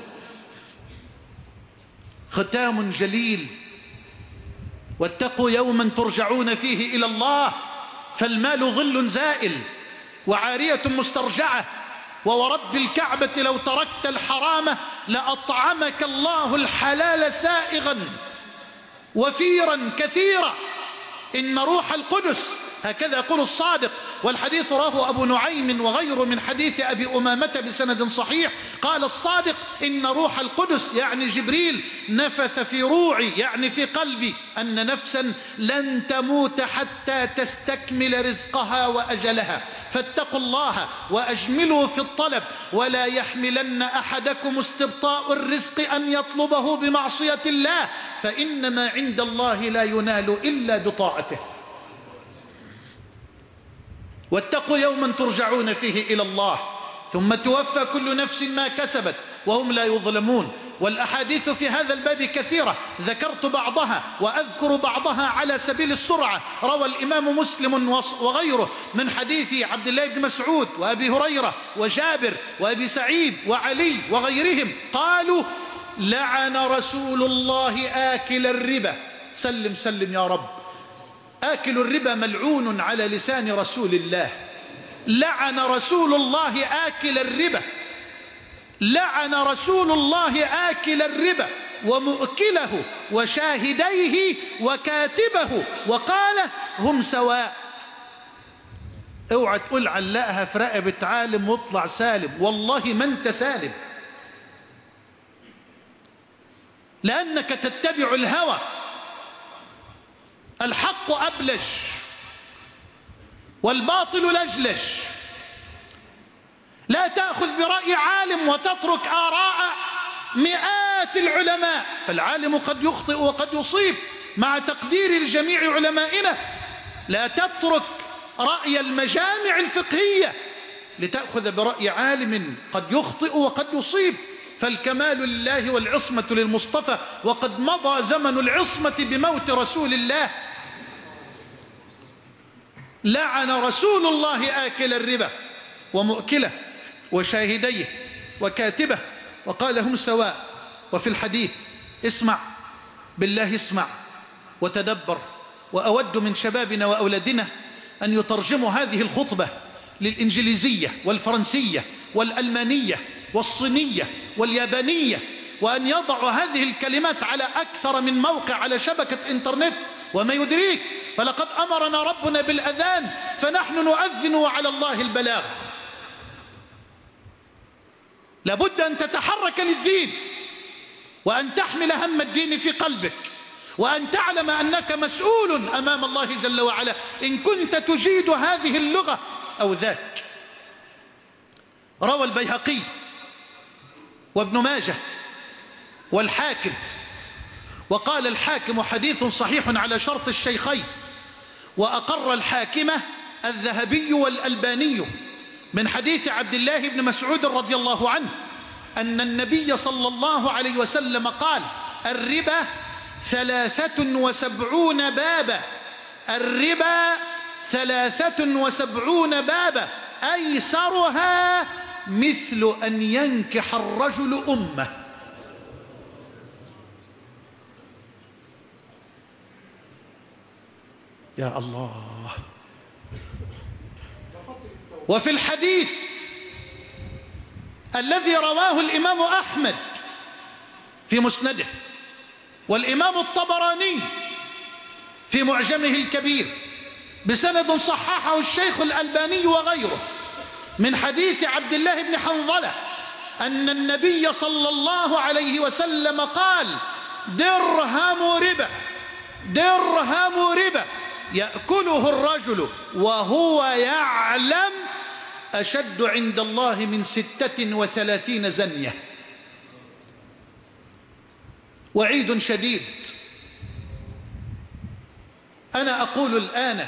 ختام جليل: واتقوا يوما ترجعون فيه إلى الله، فالمال ظل زائل وعارية مسترجعة، وورب الكعبة لو تركت الحرام لأطعمك الله الحلال سائغا وفيرا كثيرا. إن روح القدس، هكذا يقول الصادق، والحديث رواه أبو نعيم وغيره من حديث أبي أمامة بسند صحيح، قال الصادق: إن روح القدس يعني جبريل نفث في روعي يعني في قلبي أن نفسا لن تموت حتى تستكمل رزقها وأجلها، فاتقوا الله وأجملوا في الطلب، ولا يحملن أحدكم استبطاء الرزق أن يطلبه بمعصية الله، فإنما عند الله لا ينال إلا بطاعته. واتقوا يوما ترجعون فيه إلى الله ثم توفى كل نفس ما كسبت وهم لا يظلمون. والأحاديث في هذا الباب كثيرة، ذكرت بعضها وأذكر بعضها على سبيل السرعة. روى الإمام مسلم وغيره من حديث عبد الله بن مسعود وأبي هريرة وجابر وأبي سعيد وعلي وغيرهم قالوا: لعن رسول الله آكل الربا. سلم سلم يا رب. آكل الربا ملعون على لسان رسول الله. لعن رسول الله آكل الربا، لعن رسول الله آكل الربا ومؤكله وشاهديه وكاتبه، وقال: هم سواء. اوعى تقول علقها في رقبة عالم واطلع سالم، والله ما انت سالم، لأنك تتبع الهوى. الحق أبلج والباطل لجلج. لا تأخذ برأي عالم وتترك آراء مئات العلماء، فالعالم قد يخطئ وقد يصيب مع تقدير لجميع علمائنا. لا تترك رأي المجامع الفقهية لتأخذ برأي عالم قد يخطئ وقد يصيب، فالكمال لله والعصمة للمصطفى، وقد مضى زمن العصمة بموت رسول الله. لعن رسول الله آكل الربا ومؤكله وشاهديه وكاتبه، وقال: هم سواء. وفي الحديث، اسمع بالله، اسمع وتدبر، وأود من شبابنا وأولادنا أن يترجموا هذه الخطبة للإنجليزية والفرنسية والألمانية والصينية واليابانية، وأن يضعوا هذه الكلمات على أكثر من موقع على شبكة إنترنت. وما يدريك، فلقد أمرنا ربنا بالأذان، فنحن نؤذن وعلى الله البلاغ. لابد أن تتحرك للدين، وأن تحمل هم الدين في قلبك، وأن تعلم أنك مسؤول أمام الله جل وعلا إن كنت تجيد هذه اللغة أو ذاك. روى البيهقي وابن ماجه والحاكم، وقال الحاكم: حديث صحيح على شرط الشيخين، وأقر الحاكمة الذهبي والألباني من حديث عبد الله بن مسعود رضي الله عنه أن النبي صلى الله عليه وسلم قال: الربا 73 بابا، الربا 73 بابا، أيسرها مثل أن ينكح الرجل أمه. يا الله. وفي الحديث الذي رواه الإمام أحمد في مسنده، والإمام الطبراني في معجمه الكبير بسند صححه الشيخ الألباني وغيره، من حديث عبد الله بن حنظلة أن النبي صلى الله عليه وسلم قال: درهم ربا، درهم ربا يأكله الرجل وهو يعلم أشد عند الله من 36 زنية. وعيد شديد أنا أقول الآن: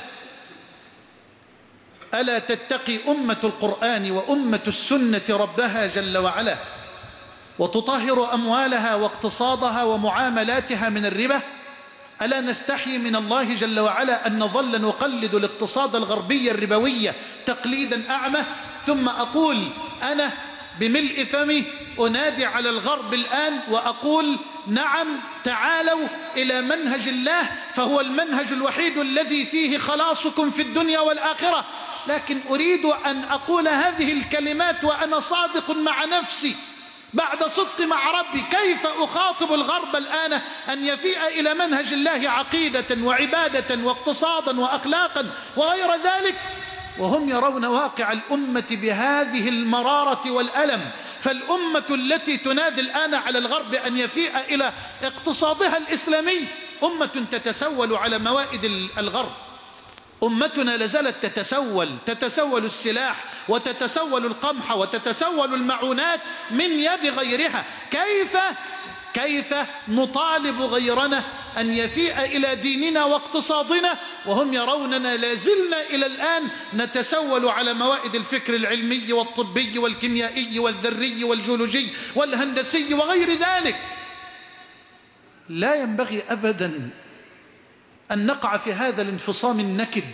ألا تتقي أمة القرآن وأمة السنة ربها جل وعلا وتطهر أموالها واقتصادها ومعاملاتها من الربا؟ ألا نستحي من الله جل وعلا أن نظل نقلد الاقتصاد الغربي الربوي تقليدا أعمى؟ ثم أقول أنا بملء فمي أنادي على الغرب الآن وأقول: نعم، تعالوا إلى منهج الله، فهو المنهج الوحيد الذي فيه خلاصكم في الدنيا والآخرة. لكن أريد أن أقول هذه الكلمات وأنا صادق مع نفسي بعد صدق مع ربي. كيف أخاطب الغرب الآن أن يفيء إلى منهج الله عقيدة وعبادة واقتصادا وأخلاقا وغير ذلك وهم يرون واقع الأمة بهذه المرارة والألم؟ فالأمة التي تنادي الآن على الغرب أن يفيء إلى اقتصادها الإسلامي أمة تتسول على موائد الغرب. أمتنا لازالت تتسول السلاح وتتسول القمح وتتسول المعونات من يد غيرها. كيف نطالب غيرنا أن يفيء إلى ديننا واقتصادنا وهم يروننا لازلنا إلى الآن نتسول على موائد الفكر العلمي والطبي والكيميائي والذري والجيولوجي والهندسي وغير ذلك؟ لا ينبغي أبدا أن نقع في هذا الانفصام النكد.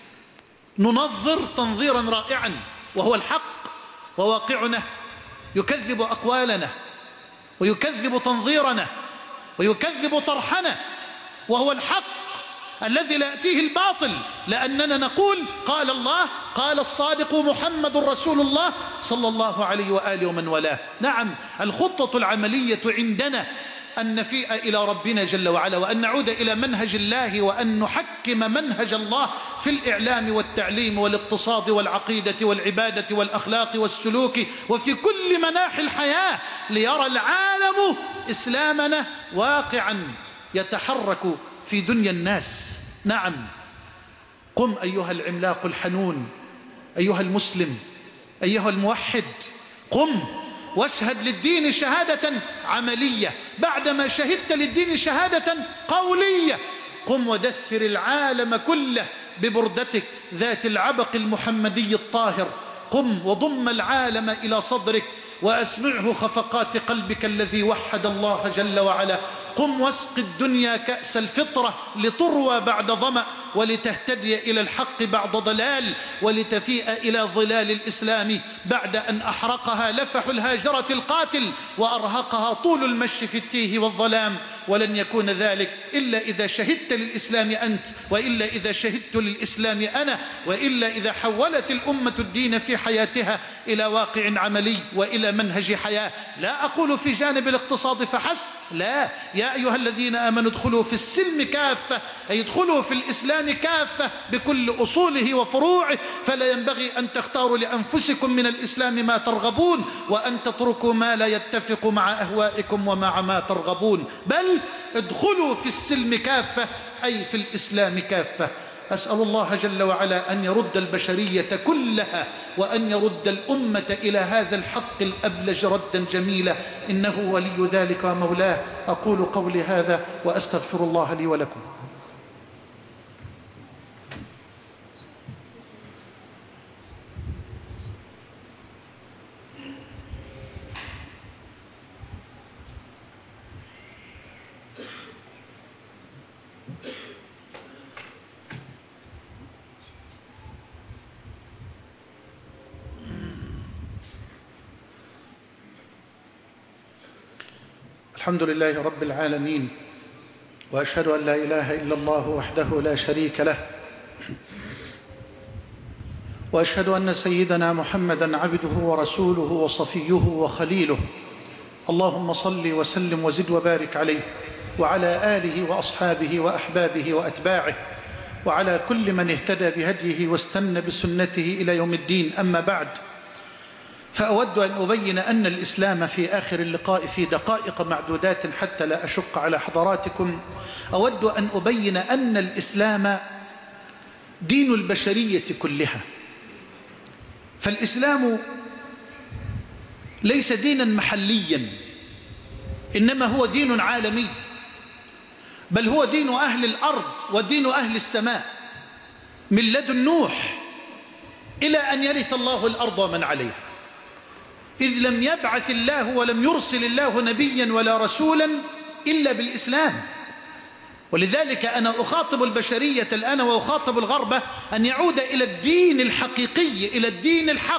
ننظر تنظيرا رائعا وهو الحق، وواقعنا يكذب أقوالنا ويكذب تنظيرنا ويكذب طرحنا، وهو الحق الذي لا يأتيه الباطل، لأننا نقول: قال الله، قال الصادق محمد رسول الله صلى الله عليه وآله ومن والاه. نعم، الخطة العملية عندنا أن نفيء إلى ربنا جل وعلا وأن نعود إلى منهج الله وأن نحكم منهج الله في الإعلام والتعليم والاقتصاد والعقيدة والعبادة والأخلاق والسلوك وفي كل مناحي الحياة، ليرى العالم إسلامنا واقعا يتحرك في دنيا الناس. نعم، قم أيها العملاق الحنون، أيها المسلم، أيها الموحد، قم واشهد للدين شهادة عملية بعدما شهدت للدين شهادة قولية. قم ودثر العالم كله ببردتك ذات العبق المحمدي الطاهر. قم وضم العالم إلى صدرك وأسمعه خفقات قلبك الذي وحد الله جل وعلا. قم واسق الدنيا كأس الفطرة لتروى بعد ظمأ ولتهتدي إلى الحق بعد ضلال ولتفيء إلى ظلال الإسلام بعد أن أحرقها لفح الهاجرة القاتل وأرهقها طول المشي في التيه والظلام. ولن يكون ذلك إلا إذا شهدت للإسلام أنت، وإلا إذا شهدت للإسلام أنا، وإلا إذا حولت الأمة الدين في حياتها إلى واقع عملي وإلى منهج حياة. لا أقول في جانب الاقتصاد فحسب، لا، يا أيها الذين آمنوا ادخلوا في السلم كافة، أي ادخلوا في الإسلام كافة بكل أصوله وفروعه. فلا ينبغي أن تختاروا لأنفسكم من الإسلام ما ترغبون وأن تتركوا ما لا يتفق مع أهوائكم ومع ما ترغبون، بل ادخلوا في السلم كافة أي في الإسلام كافة. أسأل الله جل وعلا أن يرد البشرية كلها وأن يرد الأمة إلى هذا الحق الأبلج ردا جميلا، إنه ولي ذلك ومولاه. أقول قولي هذا وأستغفر الله لي ولكم. الحمد لله رب العالمين، وأشهد أن لا إله إلا الله وحده لا شريك له، وأشهد أن سيدنا محمدًا عبده ورسوله وصفيه وخليله. اللهم صل وسلم وزد وبارك عليه وعلى آله وأصحابه وأحبابه وأتباعه وعلى كل من اهتدى بهديه واستنى بسنته إلى يوم الدين. أما بعد، فأود أن أبين أن الإسلام في آخر اللقاء في دقائق معدودات حتى لا أشق على حضراتكم، أود أن أبين أن الإسلام دين البشرية كلها. فالإسلام ليس دينا محليا، إنما هو دين عالمي، بل هو دين أهل الأرض ودين أهل السماء من لدن نوح إلى أن يرث الله الأرض ومن عليها، إذ لم يبعث الله ولم يرسل الله نبيا ولا رسولا إلا بالإسلام. ولذلك أنا أخاطب البشرية الآن وأخاطب الغرب أن يعود إلى الدين الحقيقي، إلى الدين الحق،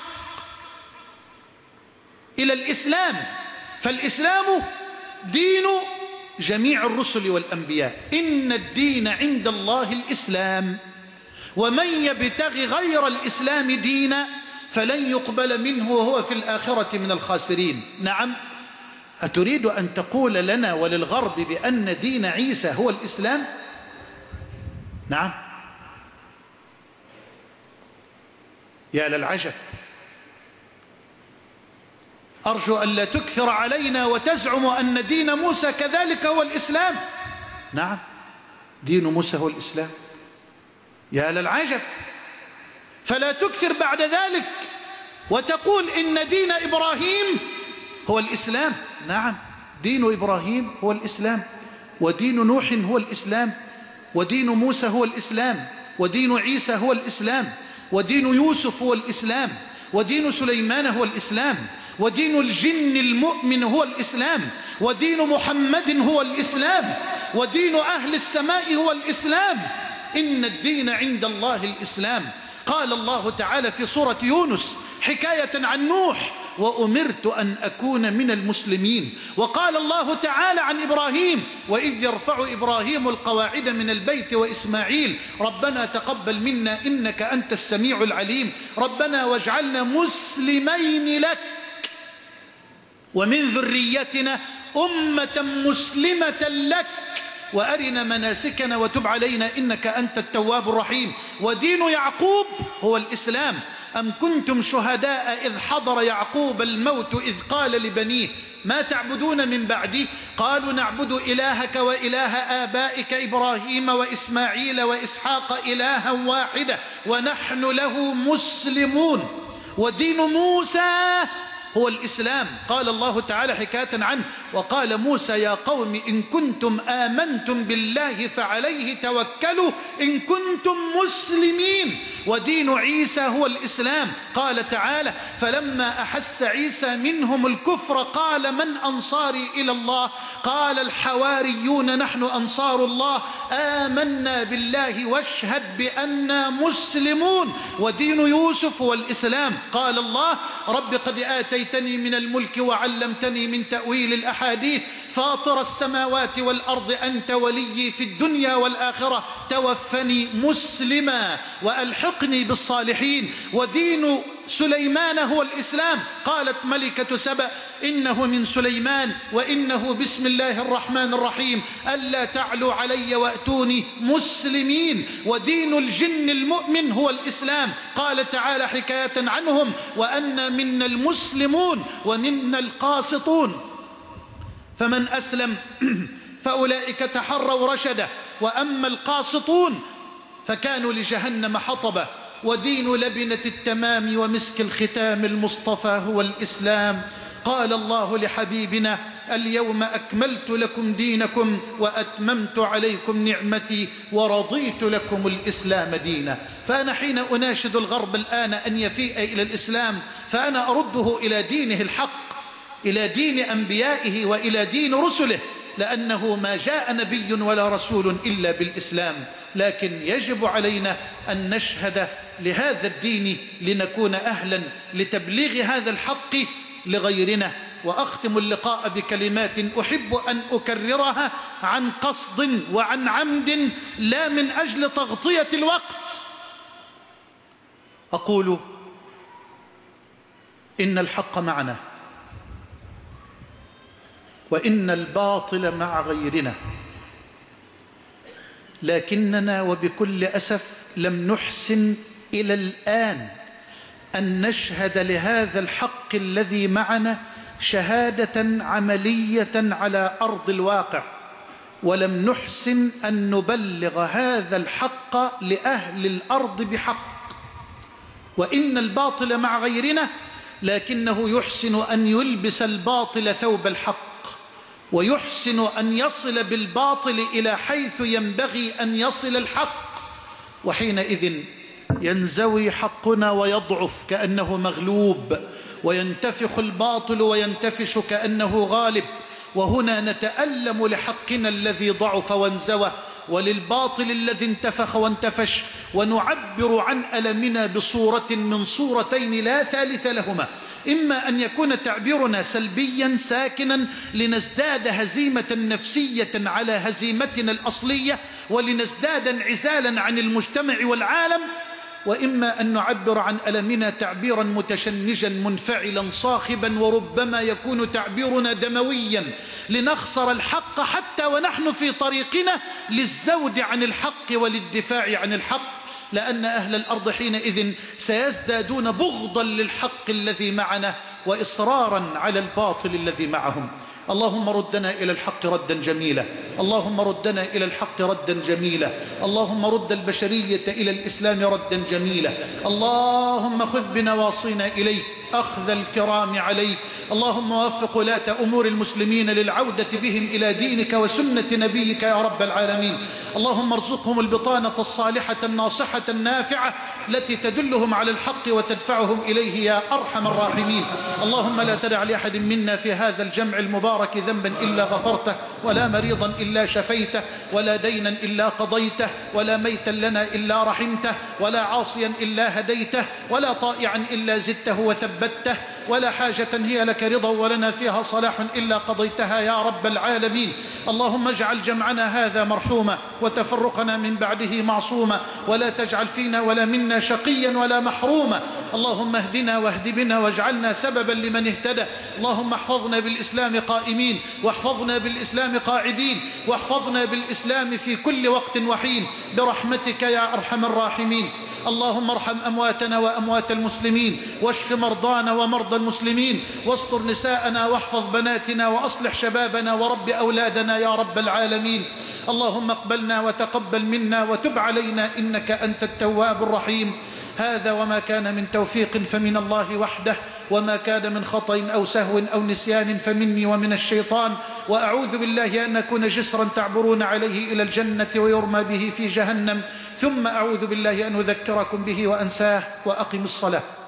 إلى الإسلام. فالإسلام دين جميع الرسل والأنبياء، إن الدين عند الله الإسلام، ومن يبتغي غير الإسلام دينا فلن يقبل منه وهو في الآخرة من الخاسرين. نعم، أتريد أن تقول لنا وللغرب بأن دين عيسى هو الإسلام؟ نعم، يا للعجب. أرجو أن لا تكثر علينا وتزعم أن دين موسى كذلك هو الإسلام. نعم، دين موسى هو الإسلام، يا للعجب. فلا تكثر بعد ذلك وتقول إن دين إبراهيم هو الإسلام. نعم، دين إبراهيم هو الإسلام، ودين نوح هو الإسلام، ودين موسى هو الإسلام، ودين عيسى هو الإسلام، ودين يوسف هو الإسلام، ودين سليمان هو الإسلام، ودين الجن المؤمن هو الإسلام، ودين محمد هو الإسلام، ودين أهل السماء هو الإسلام. إن الدين عند الله الإسلام. قال الله تعالى في سورة يونس حكاية عن نوح: وأمرت أن أكون من المسلمين. وقال الله تعالى عن إبراهيم: وإذ يرفع إبراهيم القواعد من البيت وإسماعيل ربنا تقبل منا إنك أنت السميع العليم ربنا واجعلنا مسلمين لك ومن ذريتنا أمة مسلمة لك وأرنا مناسكنا وتب علينا إنك أنت التواب الرحيم. ودين يعقوب هو الإسلام. أم كنتم شهداء إذ حضر يعقوب الموت إذ قال لبنيه ما تعبدون من بعدي قالوا نعبد إلهك وإله آبائك إبراهيم وإسماعيل وإسحاق إلها واحدا ونحن له مسلمون. ودين موسى هو الإسلام. قال الله تعالى حكاية عنه: وقال موسى يا قوم إن كنتم آمنتم بالله فعليه توكلوا إن كنتم مسلمين. ودين عيسى هو الإسلام. قال تعالى: فلما أحس عيسى منهم الكفر قال من أنصاري إلى الله قال الحواريون نحن أنصار الله آمنا بالله واشهد بأننا مسلمون. ودين يوسف هو الإسلام. قال الله: رب قد آتيتني من الملك وعلمتني من تأويل الأحاديث فاطر السماوات والأرض أنت ولي في الدنيا والآخرة توفني مسلما وألحقني بالصالحين. ودين سليمان هو الإسلام. قالت ملكة سبأ إنه من سليمان وإنه بسم الله الرحمن الرحيم ألا تعلوا علي وأتوني مسلمين. ودين الجن المؤمن هو الإسلام. قال تعالى حكاية عنهم: وأن منا المسلمون ومنا القاسطون فمن أسلم فأولئك تحروا رشدا وأما القاسطون فكانوا لجهنم حطبا. ودين لبنة التمام ومسك الختام المصطفى هو الإسلام. قال الله لحبيبنا: اليوم أكملت لكم دينكم وأتممت عليكم نعمتي ورضيت لكم الإسلام دينا. فأنا حين أناشد الغرب الآن أن يفيء إلى الإسلام فأنا أرده إلى دينه الحق، إلى دين أنبيائه وإلى دين رسله، لأنه ما جاء نبي ولا رسول إلا بالإسلام. لكن يجب علينا أن نشهد لهذا الدين لنكون أهلا لتبليغ هذا الحق لغيرنا. وأختم اللقاء بكلمات أحب أن أكررها عن قصد وعن عمد لا من أجل تغطية الوقت. أقول: إن الحق معنا وإن الباطل مع غيرنا، لكننا وبكل أسف لم نحسن إلى الآن أن نشهد لهذا الحق الذي معنا شهادة عملية على أرض الواقع، ولم نحسن أن نبلغ هذا الحق لأهل الأرض بحق. وإن الباطل مع غيرنا، لكنه يحسن أن يلبس الباطل ثوب الحق، ويحسن أن يصل بالباطل إلى حيث ينبغي أن يصل الحق، وحينئذ ينزوي حقنا ويضعف كأنه مغلوب، وينتفخ الباطل وينتفش كأنه غالب. وهنا نتألم لحقنا الذي ضعف وانزوى، وللباطل الذي انتفخ وانتفش، ونعبر عن ألمنا بصورة من صورتين لا ثالث لهما: إما أن يكون تعبيرنا سلبيا ساكنا لنزداد هزيمة نفسية على هزيمتنا الأصلية ولنزداد انعزالا عن المجتمع والعالم، وإما أن نعبر عن ألمنا تعبيرا متشنجا منفعلا صاخبا، وربما يكون تعبيرنا دمويا لنخسر الحق حتى ونحن في طريقنا للزود عن الحق وللدفاع عن الحق، لأن أهل الأرض حينئذ سيزدادون بغضا للحق الذي معنا وإصرارا على الباطل الذي معهم. اللهم ردنا إلى الحق ردا جميلا، اللهم ردنا إلى الحق ردا جميلا، اللهم رد البشرية إلى الإسلام ردا جميلا، اللهم خذ بنواصينا إليك أخذ الكرام عليك، اللهم وفق ولاة أمور المسلمين للعودة بهم إلى دينك وسنة نبيك يا رب العالمين، اللهم ارزقهم البطانة الصالحة الناصحة النافعة التي تدلهم على الحق وتدفعهم إليه يا أرحم الراحمين. اللهم لا تدع لأحد منا في هذا الجمع المبارك ذنبا إلا غفرته، ولا مريضا إلا شفيته، ولا دينا إلا قضيته، ولا ميتا لنا إلا رحمته، ولا عاصيا إلا هديته، ولا طائعا إلا زدته وثبته، ولا حاجة هي لك رضا ولنا فيها صلاح إلا قضيتها يا رب العالمين. اللهم اجعل جمعنا هذا مرحوما وتفرقنا من بعده معصوما، ولا تجعل فينا ولا منا شقيا ولا محروما. اللهم اهدنا واهد بنا واجعلنا سببا لمن اهتدى. اللهم احفظنا بالإسلام قائمين، واحفظنا بالإسلام قاعدين، واحفظنا بالإسلام في كل وقت وحين برحمتك يا أرحم الراحمين. اللهم ارحم أمواتنا وأموات المسلمين، واشف مرضانا ومرضى المسلمين، واستر نساءنا واحفظ بناتنا، وأصلح شبابنا ورب أولادنا يا رب العالمين. اللهم اقبلنا وتقبل منا وتب علينا إنك أنت التواب الرحيم. هذا وما كان من توفيق فمن الله وحده، وما كان من خطأ أو سهو أو نسيان فمني ومن الشيطان، وأعوذ بالله أن أكون جسرا تعبرون عليه إلى الجنة ويرمى به في جهنم، ثم أعوذ بالله أن أذكركم به وأنساه. وأقم الصلاة.